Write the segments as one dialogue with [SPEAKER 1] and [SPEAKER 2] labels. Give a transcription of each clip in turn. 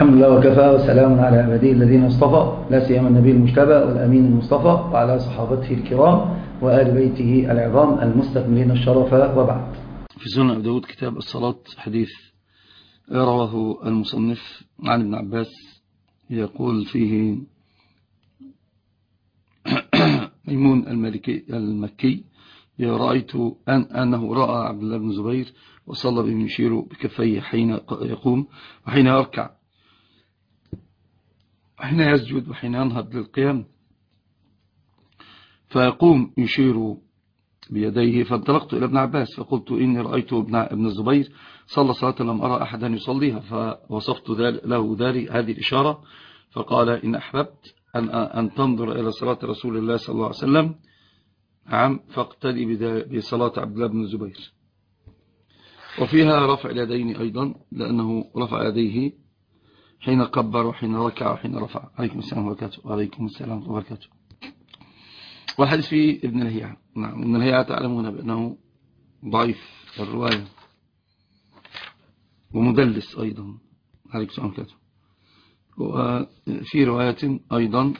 [SPEAKER 1] الحمد لله وكفى وسلام على عباده الذين اصطفى لا سيما النبي المجتبى والأمين المصطفى وعلى صحابته الكرام وآل بيته العظام المستكملين الشرف وبعد.
[SPEAKER 2] في سنن أبي داود كتاب الصلاة حديث رواه المصنف عن ابن عباس يقول فيه ميمون المكي رأيت أنه رأى عبد الله بن زبير وصلى بهم يشير بكفيه حين يقوم وحين يركع وحين يسجد وحين ينهض للقيام، فيقوم يشير بيديه. فانطلقت إلى ابن عباس فقلت إني رأيت ابن الزبير صلى صلاة لم أرى أحدا يصليها، فوصفت له هذه الإشارة، فقال إن أحببت أن تنظر إلى صلاة رسول الله صلى الله عليه وسلم فاقتدي بصلاة عبد الله بن الزبير. وفيها رفع اليدين أيضا، لأنه رفع يديه حين كبر وحين ركع وحين رفع. عليكم السلام وبركاته. وعليكم السلام وبركاته. والحديث فيه ابن لهيعة. نعم، ابن لهيعة تعلمون بأنه ضعيف الرواية ومدلس أيضا. عليكم السلام وبركاته. وفي رواية أيضا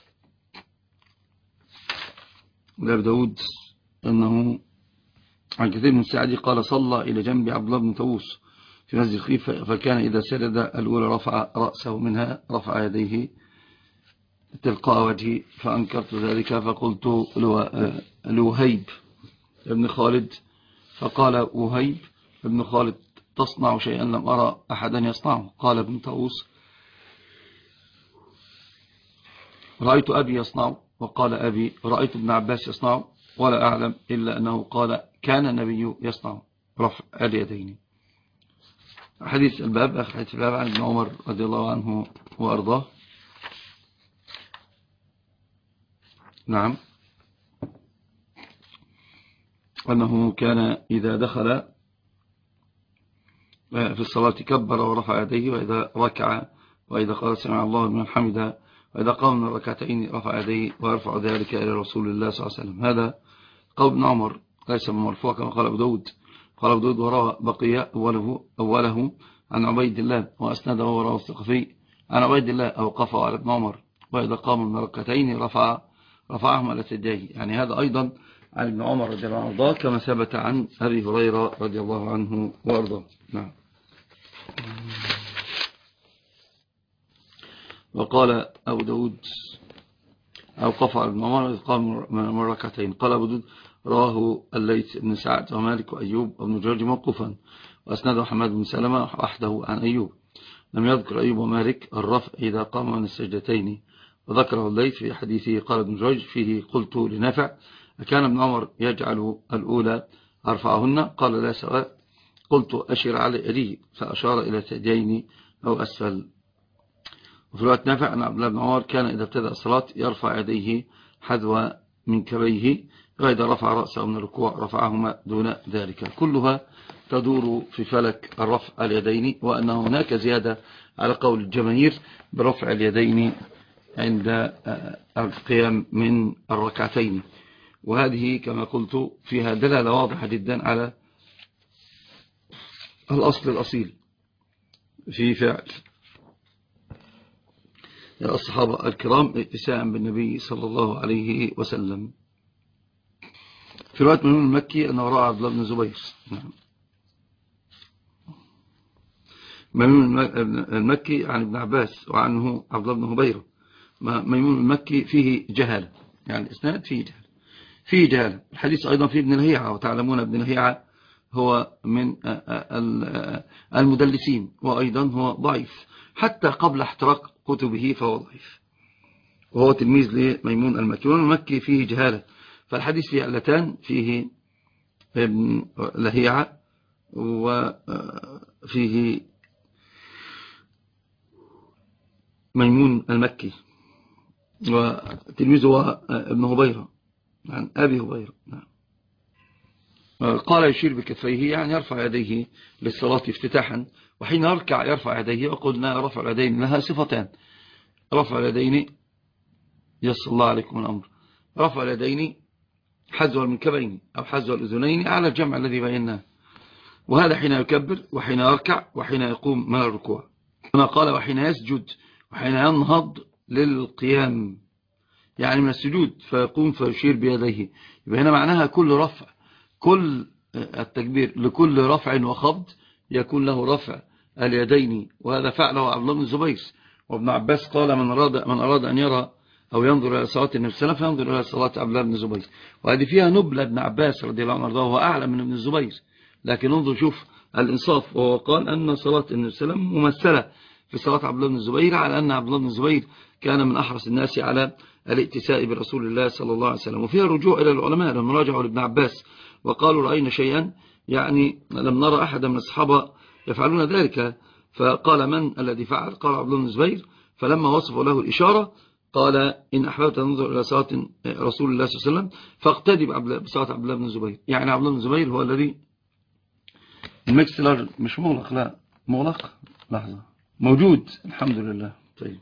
[SPEAKER 2] لأبي داود أنه عن كثير من السعدي قال صلى إلى جنب عبد الله بن طاووس في مسجد الخيف، فكان إذا سجد الأولى رفع رأسه منها رفع يديه تلقاء وجهي، فأنكرت ذلك فقلت لوهيب ابن خالد، فقال وهيب ابن خالد تصنع شيئا لم أرى أحدا يصنعه. قال ابن طاووس رأيت أبي يصنع، وقال أبي رأيت ابن عباس يصنع، ولا أعلم إلا أنه قال كان النبي يصنع رفع اليدين. حديث الباب آخر حديث الباب عن ابن عمر رضي الله عنه وأرضاه. نعم، أنه كان إذا دخل في الصلاة كبر ورفع يديه، وإذا ركع وإذا قال سمع الله لمن حمده، وإذا قام من الركعتين رفع يديه ويرفع ذلك إلى رسول الله صلى الله عليه وسلم. هذا قول ابن عمر ليس بمرفوع كما قال أبو داود. قال أبو داود وروى بقية أوله عن عبيد الله وأسنده وروى الثقفي عن عبيد الله أوقفه على ابن عمر، وإذا قام من الركعتين رفعهم على سجيه. يعني هذا أيضا عن ابن عمر رضي الله عنه وارضاه، كما ثبت عن أبي هريرة رضي الله عنه وارضاه. نعم. وقال أبو داود أوقف على ابن عمر إذ قام من ركعتين. قال أبو داود رواه الليث بن سعد ومالك وأيوب وابن جريج موقوفا، وأسنده حماد بن سلمة وحده عن أيوب. لم يذكر أيوب ومالك الرفع إذا قام من السجدتين، وذكره الليث في حديثه. قال ابن جريج فيه قلت لنافع أكان ابن عمر يجعل الأولى أرفعهن؟ قال لا سواء. قلت أشر على يديه، فأشار إلى سجدين أو أسفل. وفي الوقت نافع أن عبد الله بن عمر كان إذا ابتدأ الصلاة يرفع يديه حذو منكبيه، وإذا رفع رأسه من الركوع رفعهما دون ذلك. كلها تدور في فلك الرفع اليدين، وأن هناك زيادة على قول الجماهير برفع اليدين عند القيام من الركعتين. وهذه كما قلت فيها دلالة واضحة جدا على الأصل الأصيل في فعل الصحابة الكرام اتساء بالنبي صلى الله عليه وسلم. في رواية ميمون المكي أنه رأى عبد الله بن زبير. ميمون المكي عن ابن عباس وعنه عبد الله بن هبيرة. ميمون المكي فيه جهالة، يعني الإسناد فيه جهالة. الحديث أيضا فيه ابن لهيعة، وتعلمون ابن لهيعة هو من المدلسين، وأيضا هو ضعيف حتى قبل احتراق كتبه، فهو ضعيف، وهو تلميذ لميمون المكي. والمكي فيه جهالة، فالحديث فيه علتان، فيه ابن لهيعة وفيه ميمون المكي، وتلميذه هو ابن هبيرة عن أبي هبيرة. قال يشير بكفيه، يعني يرفع يديه للصلاة افتتاحا، وحين يركع يرفع يديه. وقلنا رفع اليدين لها صفتان: رفع اليدين يسر الله عليكم الأمر، رفع اليدين حذو المنكبين أو حذو الأذنين على الجمع الذي بيناه، وهذا حين يكبر وحين يركع وحين يقوم من الركوع. هنا قال وحين يسجد وحين ينهض للقيام، يعني من السجود فيقوم فيشير بيديه. يبقى هنا معناها كل رفع، كل التكبير لكل رفع وخفض يكون له رفع اليدين، وهذا فعله عبد الله بن الزبير. وابن عباس قال من أراد أن يرى أو ينظر إلى صلاة النبي صلى الله عليه وسلم فينظر إلى صلاة عبد الله بن الزبير. وهذه فيها نبلة ابن عباس رضي الله عنه وارضاه، وهو أعلى من ابن الزبير، لكن انظر شوف الإنصاف، وهو قال أن صلاة النبي صلى الله عليه وسلم ممثلة في صلاة عبد الله بن الزبير، على أن عبد الله بن الزبير كان من أحرص الناس على الائتساء برسول الله صلى الله عليه وسلم. وفيها رجوع إلى العلماء لما راجعوا لابن عباس وقالوا رأينا شيئا، يعني لم نرى أحدا من الصحابة يفعلون ذلك. فقال من الذي فعل؟ قال عبد الله بن الزبير. فلما وصفوا له الإشارة قال إن أحببت أن تنظر إلى صلاة رسول الله صلى الله عليه وسلم فاقتدي بصلاة عبد الله بن الزبير. يعني عبد الله بن الزبير هو الذي المكسلر مش مغلق، لا مغلق، لحظة موجود الحمد لله. طيب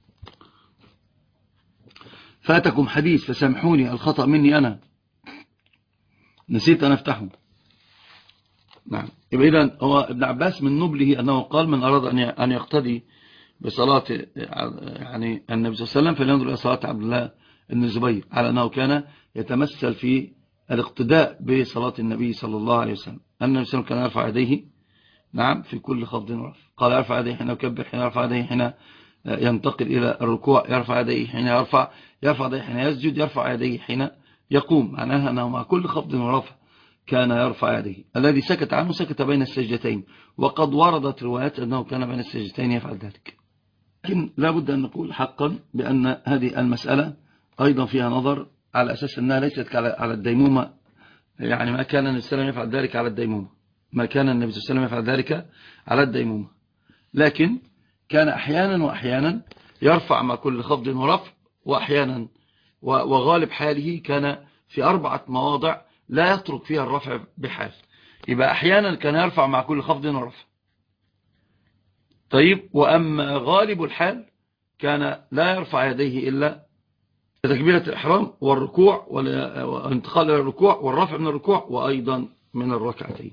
[SPEAKER 2] فاتكم حديث فسامحوني الخطأ مني أنا، نسيت أن أفتحه. نعم. يبقى إذن هو ابن عباس من نبله أنه قال من أراد أن يقتدي بصلاة يعني النبي صلى الله عليه وسلم فلينظر إلى صلاة عبد الله بن الزبير، على أنه كان يتمثل في الاقتداء بصلاة النبي صلى الله عليه وسلم. النبي صلى الله عليه وسلم كان يرفع يديه، نعم، في كل خفض ورفع. قال يرفع يديه حين يكبر، حين يرفع يديه حين ينتقل إلى الركوع، يرفع يديه حين يرفع يديه حين يسجد، يرفع يديه حين يقوم. معناها أنه مع كل خفض ورفع كان يرفع يديه. الذي سكت عنه سكت بين السجدتين، وقد وردت روايات أنه كان بين السجدتين يفعل ذلك. لكن لا بد أن نقول حقا بأن هذه المسألة أيضا فيها نظر، على أساس أنها ليست على الديمومة. يعني ما كان النبي صلى الله عليه وسلم يفعل ذلك على الديمومة، ما كان النبي صلى الله عليه وسلم يفعل ذلك على الديمومة، لكن كان أحيانا وأحيانا يرفع مع كل خفض ورفع، وأحيانا وغالب حاله كان في 4 مواضع لا يترك فيها الرفع بحال. يبقى أحيانا كان يرفع مع كل خفض ورفع. طيب، وأما غالب الحال كان لا يرفع يديه إلا تكبيرة الإحرام والركوع والانتقال إلى الركوع والرفع من الركوع وأيضا من الركعتين.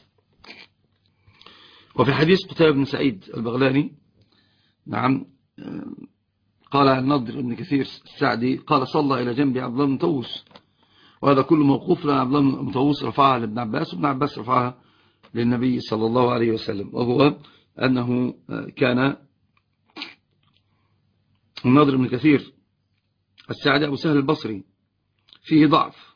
[SPEAKER 2] وفي حديث قتيبة بن سعيد البغلاني، نعم، قال عن النضر بن كثير السعدي قال صلى إلى جنب عبد الله بن طووس، وهذا كله موقوف، لأن عبد الله بن طووس رفعها لابن عباس، وابن عباس رفعها للنبي صلى الله عليه وسلم. وهو أنه كان النضر بن كثير السعدي أبو سهل البصري فيه ضعف،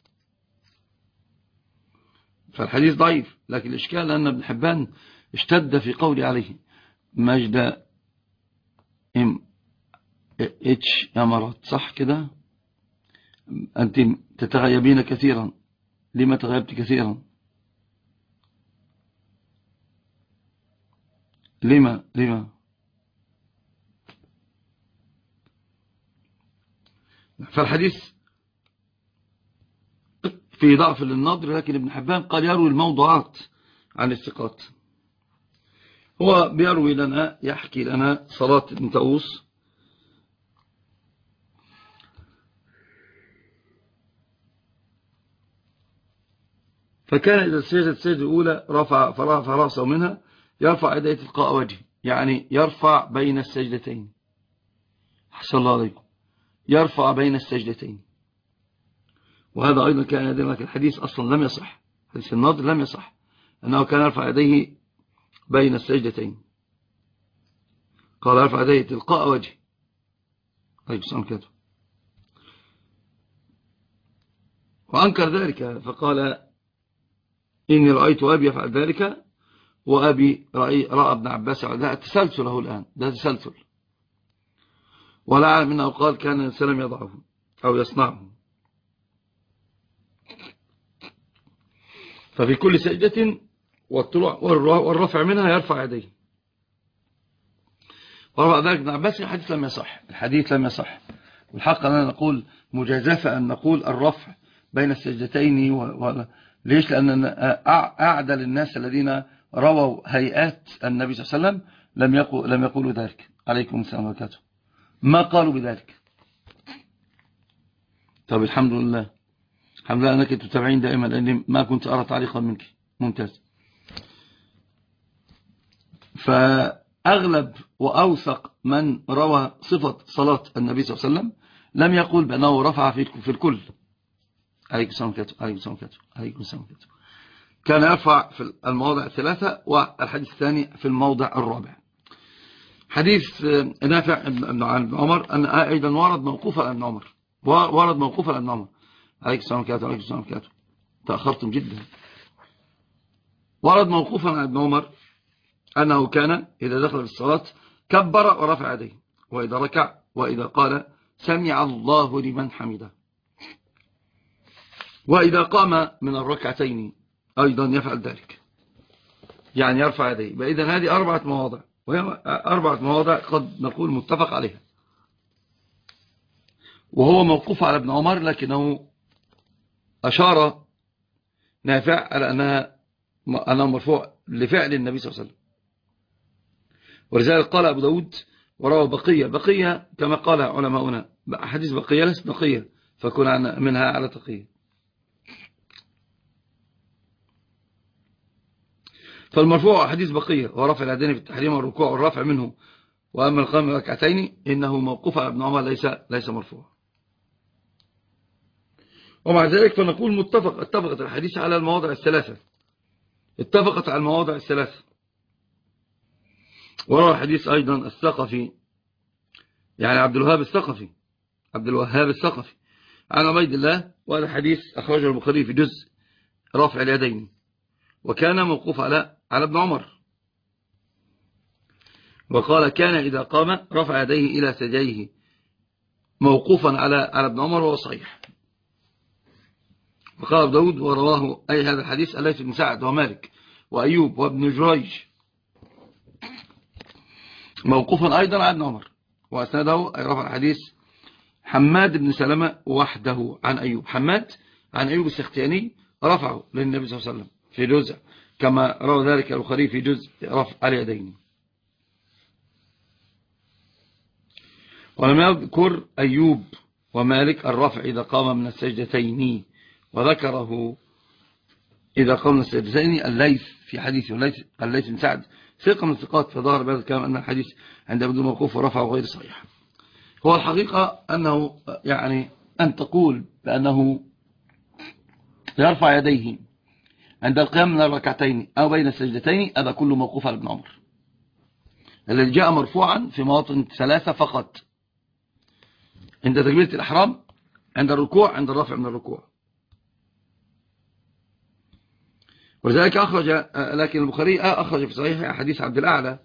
[SPEAKER 2] فالحديث ضعيف، لكن الإشكال أن ابن حبان اشتد في قولي عليه. مجد اتش يا مرات، صح كده؟ أنت تتغيبين كثيرا، لما تغيبت كثيرا؟ لما فالحديث في ضعف للناظر، لكن ابن حبان قال يروي الموضوعات عن الثقات. هو بيروي لنا، يحكي لنا صلاة ابن طاووس، فكان إذا سجد السجدة الأولى فرفع رأسه منها يرفع يديه تلقاء وجهه، يعني يرفع بين السجدتين. حسن الله عليكم، يرفع بين السجدتين. وهذا أيضا كان يدل لك الحديث أصلا لم يصح، حديث الناظر لم يصح أنه كان يرفع يديه بين السجدتين، قال يرفع يديه تلقاء وجهه. طيب سلام كده. وأنكر ذلك فقال إني رأيت أبي يفعل ذلك، وأبي رأى ابن عباس يفعل ذلك. تسلسل له الآن، ده تسلسل، ولا أعلم أنه قال كان السلام يضعه أو يصنعه. ففي كل سجدة والطلوع والرفع منها يرفع يديه. ورفع ذلك ابن عباس. الحديث لم يصح، الحديث لم يصح. والحق أننا نقول مجازفة أن نقول الرفع بين السجدتين ليش؟ لأن أعدل الناس الذين رووا هيئات النبي صلى الله عليه وسلم لم يقولوا ذلك. عليكم السلام وبركاته. ما قالوا بذلك. طب الحمد لله، الحمد لله أنك تتابعين دائما، لأني ما كنت أرى تعليقا منك. ممتاز. أغلب وأوثق من روى صفة صلاة النبي صلى الله عليه وسلم لم يقول بأنه رفع في الكل. عليكم السلام عليكم السلام. كان يرفع في المواضع الثلاثة، والحديث الثاني في الموضع الرابع. حديث نافع عن عمر أن أيضا ورد موقوفا عن عمر، عليكم السلام تأخرتم جدا. ورد موقوفا عن ابن عمر أنه كان إذا دخل في الصلاة كبر ورفع يديه، وإذا ركع وإذا قال سمع الله لمن حمده، وإذا قام من الركعتين أيضا يفعل ذلك، يعني يرفع يديه. إذن هذه 4 مواضع، وهي 4 مواضع قد نقول متفق عليها، وهو موقوف على ابن عمر، لكنه أشار نافع على أنها مرفوع لفعل النبي صلى الله عليه وسلم. ولذلك قال أبو داود وروى بقية كما قال علماؤنا، حديث بقية ليست نقية، فكون منها على تقية. فالمرفوع حديث بقية ورفع اليدين في التحريم والركوع والرفع منه، وأما القيام ركعتين إنه موقوف على ابن عمر ليس مرفوع. ومع ذلك فنقول اتفقت الحديث على المواضع الثلاثة، اتفقت على المواضع الثلاثة. وروى حديث أيضا الثقفي، يعني عبد الوهاب الثقفي عن عبيد الله، وهذا الحديث أخرجه البخاري في جزء رفع اليدين، وكان موقوف على ابن عمر، وقال كان إذا قام رفع يديه إلى ثدييه، موقوفا على ابن عمر، وهو صحيح. وقال أبو داود ورواه أي هذا الحديث الليث بن سعد ومالك وأيوب وابن جريج، موقوفا أيضا على ابن عمر، وأسنده أي رفع الحديث حماد بن سلمة وحده عن أيوب. حماد عن أيوب السختياني رفعه للنبي صلى الله عليه وسلم في جزء، كما روى ذلك البخاري في جزء رفع اليدين. ولم يذكر أيوب ومالك الرفع إذا قام من السجدتين، وذكره إذا قام من السجدتين الليث في حديثه، الليث بن سعد ثقة من الثقات، فظهر بهذا الكلام أن الحديث عند ابن موقوف ورفعه غير صحيح. هو الحقيقة أنه يعني أن تقول بأنه يرفع يديه عند القيام من الركعتين أو بين السجدتين، هذا كله موقوف على ابن عمر، الذي جاء مرفوعا في مواطن 3 فقط: عند تكبيرة الإحرام، عند الركوع، عند الرفع من الركوع. ولذلك لكن البخاري أخرج في صحيح حديث عبد الأعلى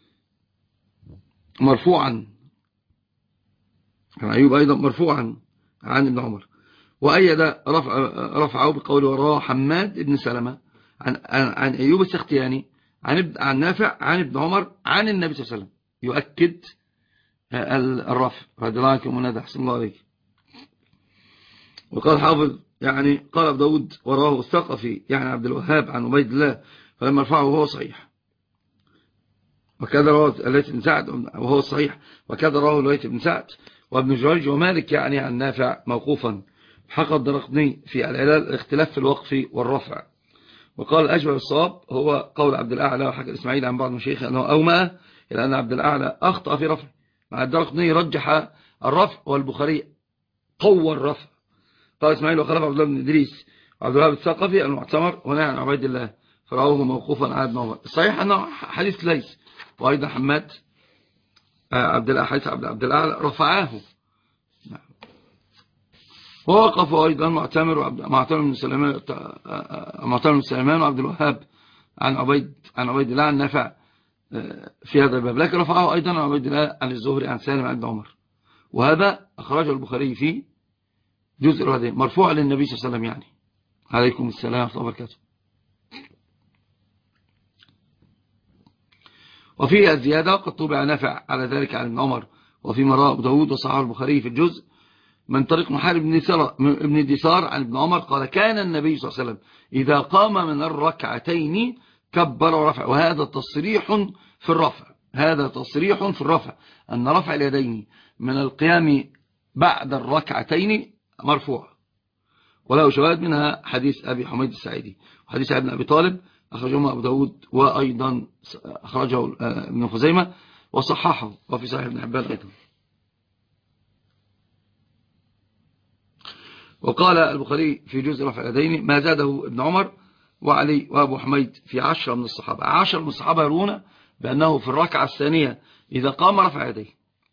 [SPEAKER 2] مرفوعا عن أيوب أيضا مرفوعا عن ابن عمر، وأيد رفعه بقول ورواه حماد بن سلمة عن أيوب السختياني عن نافع عن ابن عمر عن النبي صلى الله عليه وسلم، يؤكد الرفع. رضي الله عنكم وندى أحسن الله عليك. وقال حافظ يعني قال أبو داود وراه الثقفي يعني عبد الوهاب عن عبيد الله، فلما رفعه وهو صحيح. وكذا رواه الليث بن سعد وهو صحيح، وكذا رواه الليث بن سعد وابن جريج ومالك يعني عن نافع موقوفا. حقق الدرقطني في العلال اختلاف في الوقف والرفع، وقال الأشبه بالصواب هو قول عبد الأعلى، وحكى الإسماعيلي عن بعض المشايخ أنه أومأ إلى أن عبد الأعلى أخطأ في رفع، مع الدرقطني رجح الرفع والبخاري قوى الرفع. قال إسماعيل وخلف عبد الله بن إدريس وعبد الوهاب الثقفي المعتمر ونهى عن عبيد الله، فرأوه موقوفا على ابن عمر. الصحيح أنه حديث ليس، وأيضا حماد حديث عبد الأعلى رفعاه، ووقف أيضا معتمر بن سليمان وعبد الوهاب عن عبيد الله عن نافع في هذا الباب، لكن رفعه أيضا عن عبيد الله عن الزهري عن سالم عن ابن عمر، وهذا أخرجه البخاري في جزء الردين مرفوع للنبي صلى الله عليه وسلم يعني. عليكم السلام ورحمة الله وبركاته. وفيه الزيادة قد طبع نافع على ذلك عن ابن عمر، وفيما رواه أبو داود وصححه البخاري في الجزء من طريق محارب ابن ديسار عن ابن عمر قال كان النبي صلى الله عليه وسلم إذا قام من الركعتين كبر ورفع. وهذا تصريح في الرفع، أن رفع اليدين من القيام بعد الركعتين مرفوع، وله شواهد منها حديث أبي حميد السعيدي وحديث ابن أبي طالب أخرجهما أبو داود، وأيضا أخرجه ابن خزيمة وصححه، وفي صحيح ابن حبان أيضا. وقال البخاري في جزء رفع اليدين ما زاده ابن عمر وعلي وأبو حميد في 10 من الصحابة. 10 من الصحابة يرون بأنه في الركعة الثانية إذا قام رفع يديه.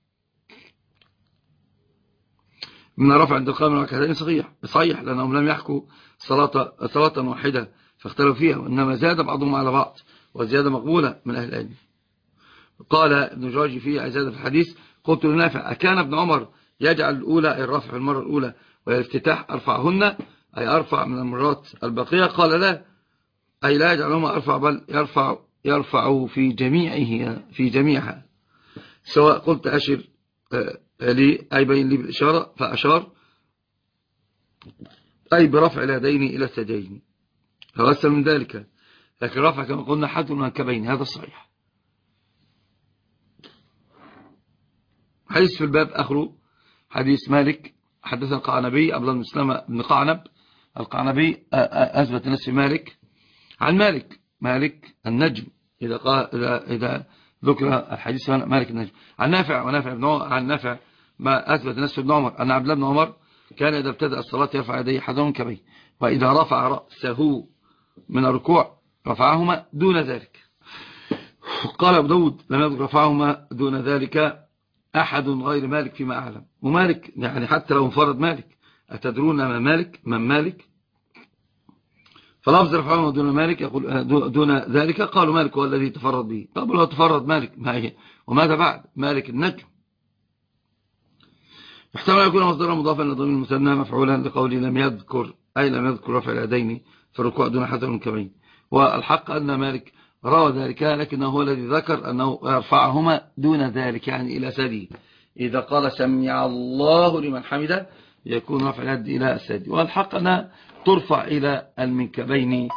[SPEAKER 2] من رفع عند القام ركعتين صحيح لأنهم لم يحكوا صلاة واحدة فاختلفوا فيها، وإنما زاد بعضهم على بعض، والزيادة مقبولة من أهل العلم. قال ابن جراج في زيادة في الحديث قلت لنافع أكان ابن عمر يجعل الأولى الرفع في المرة الأولى والافتتاح أرفعهن، أي أرفع من المرات الباقية؟ قال لا، أي لا يجعلهما أرفع بل يرفع في جميعها سواء قلت أشر لي أي بين لي بالإشارة فأشار أي برفع اليدين إلى السجين فغسل من ذلك، لكن رفع كما قلنا حد من المنكبين، هذا الصحيح. حديث في الباب آخره حديث مالك حدثنا القعنبي عبد الله بن مسلم بن قعنب القعنبي أثبت نفس مالك عن مالك النجم إذا ذكر الحديث مالك النجم عن نافع ونافع ابن عمر عن نافع ما أثبت نفس ابن عمر أن عبد الله بن عمر كان إذا ابتدأ الصلاة يرفع يديه حذو كبيه، وإذا رفع رأسه من الركوع رفعهما دون ذلك. قال أبو داود لم يذكر رفعهما دون ذلك أحد غير مالك فيما أعلم. ومالك يعني حتى لو انفرد مالك، أتدرون من مالك فلفظ رفعهما دون مالك يقول دون ذلك، قالوا مالك هو الذي تفرد به. طب لو تفرد مالك ما هي وماذا بعد مالك النجم؟ يحتمل أن يكون مصدرا مضافا لضمير المثنى مفعولا لقوله لم يذكر رفع اليدين في الركوع دون حذو المنكبين. والحق أن مالك روى ذلك، لكنه هو الذي ذكر أنه يرفعهما دون ذلك يعني إلى سدي. إذا قال سمع الله لمن حمده يكون رفع اليد إلى السدي، والحق أنها ترفع إلى المنكبين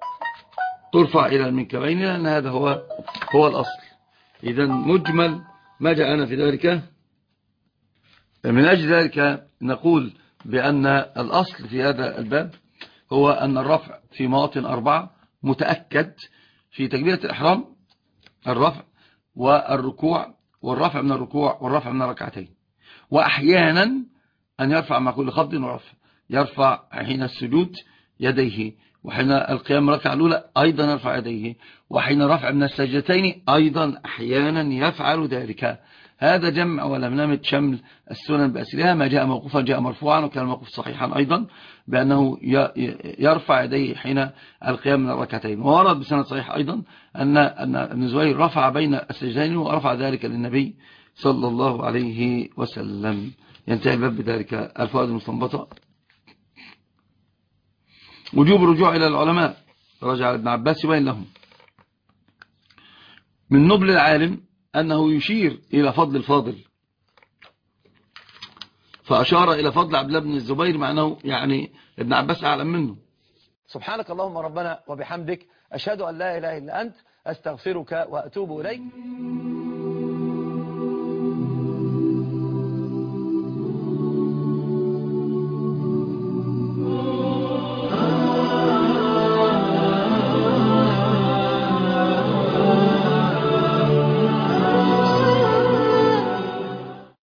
[SPEAKER 2] لأن هذا هو الأصل. إذا مجمل ما جاءنا في ذلك، من أجل ذلك نقول بأن الأصل في هذا الباب هو أن الرفع في مواطن 4 متأكد في تكبيرة الإحرام، الرفع والركوع والرفع من الركوع والرفع من الركعتين، وأحيانا أن يرفع مع كل خفض ورفع، يرفع حين السجود يديه، وحين القيام من الركعة الأولى أيضا يرفع يديه، وحين رفع من السجدتين أيضا أحيانا يفعل ذلك. هذا جمع ولم شمل السنن بأسرها، ما جاء موقوفا جاء مرفوعا، وكان الموقوف صحيحا أيضا بأنه يرفع يديه حين القيام من الركعتين. وورد بسند صحيح أيضا أن ابن زبير رفع بين السجدين ورفع ذلك للنبي صلى الله عليه وسلم. ينتهي الباب بذلك. الفوائد المستنبطة: وجوب الرجوع إلى العلماء، رجع ابن عباس يبين لهم. من نبل العالم أنه يشير إلى فضل الفاضل، فأشار إلى فضل عبد الله بن الزبير مع أنه يعني ابن عباس أعلم منه.
[SPEAKER 3] سبحانك اللهم ربنا وبحمدك، أشهد أن لا إله إلا أنت، أستغفرك وأتوب إليك.